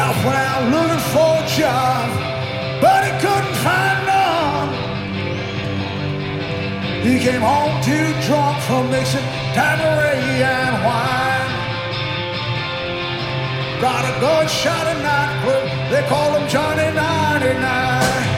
Ralph went out looking for a job, but he couldn't find none. He came home too drunk from mixing Tanqueray and wine. Got a gunshot in nightclub, they call him Johnny 99.